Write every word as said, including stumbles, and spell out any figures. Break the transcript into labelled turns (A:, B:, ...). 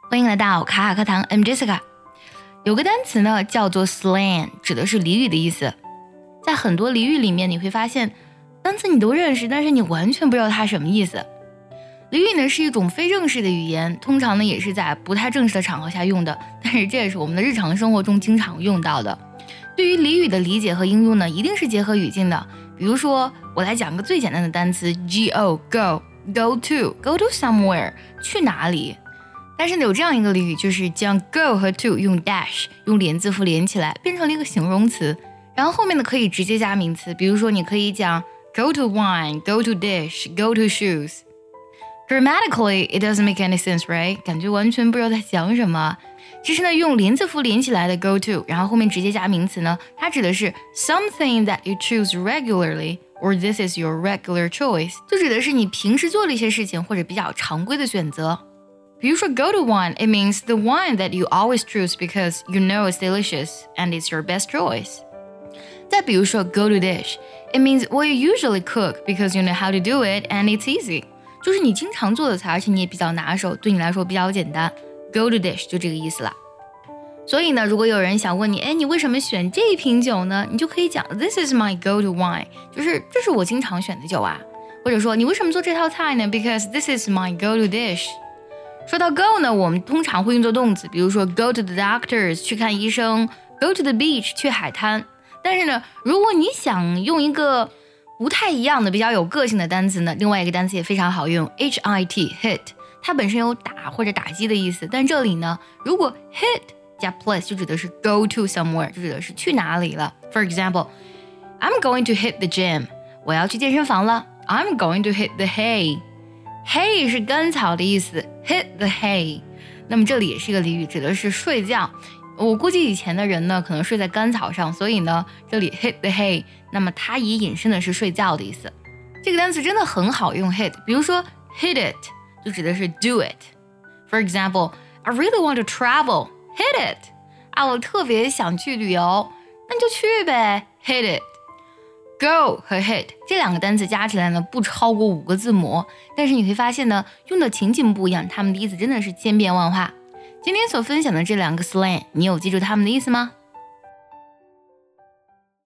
A: 欢迎来到卡卡课堂 I'm Jessica。 有个单词呢叫做 slang， 指的是俚语的意思。在很多俚语里面你会发现单词你都认识，但是你完全不知道它什么意思。俚语呢是一种非正式的语言，通常呢也是在不太正式的场合下用的，但是这也是我们的日常生活中经常用到的。对于俚语的理解和应用呢，一定是结合语境的。比如说我来讲个最简单的单词 go go go to go to somewhere 去哪里。但是有这样一个俚语，就是将 go 和 to 用 dash 用连字符连起来变成了一个形容词，然后后面呢可以直接加名词。比如说你可以讲 go to wine go to dish go to shoes。 Grammatically it doesn't make any sense, right? 感觉完全不知道在讲什么。其实呢用连字符连起来的 go to 然后后面直接加名词呢，它指的是 something that you choose regularly or this is your regular choice， 就指的是你平时做的一些事情或者比较常规的选择。比如说 go to wine, it means the wine that you always choose because you know it's delicious and it's your best choice. 再比如说 go to dish, it means what you usually cook because you know how to do it and it's easy. 就是你经常做的菜，而且你也比较拿手，对你来说比较简单。 go to dish 就这个意思了。所以呢如果有人想问你，哎，你为什么选这一瓶酒呢？你就可以讲 This is my go to wine， 就是这是我经常选的酒啊。或者说你为什么做这套菜呢？ Because this is my go to dish。说到 go 呢，我们通常会用作动词，比如说 go to the doctors 去看医生， go to the beach 去海滩。但是呢如果你想用一个不太一样的比较有个性的单词呢，另外一个单词也非常好用 hit hit， 它本身有打或者打击的意思，但这里呢如果 hit 加 place 就指的是 go to somewhere， 就指的是去哪里了。 For example, I'm going to hit the gym， 我要去健身房了。 I'm going to hit the hay，Hay 是干草的意思 hit the hay。 那么这里也是一个俚语，指的是睡觉。我估计以前的人呢可能睡在干草上，所以呢这里 hit the hay， 那么它也引申的是睡觉的意思。这个单词真的很好用 hit， 比如说 hit it 就指的是 do it。 For example, I really want to travel, hit it。 啊，我特别想去旅游，那你就去呗 hit it。Go 和 hit 这两个单词加起来呢不超过五个字母，但是你会发现呢用的情景不一样，它们的意思真的是千变万化。今天所分享的这两个 slang， 你有记住它们的意思吗？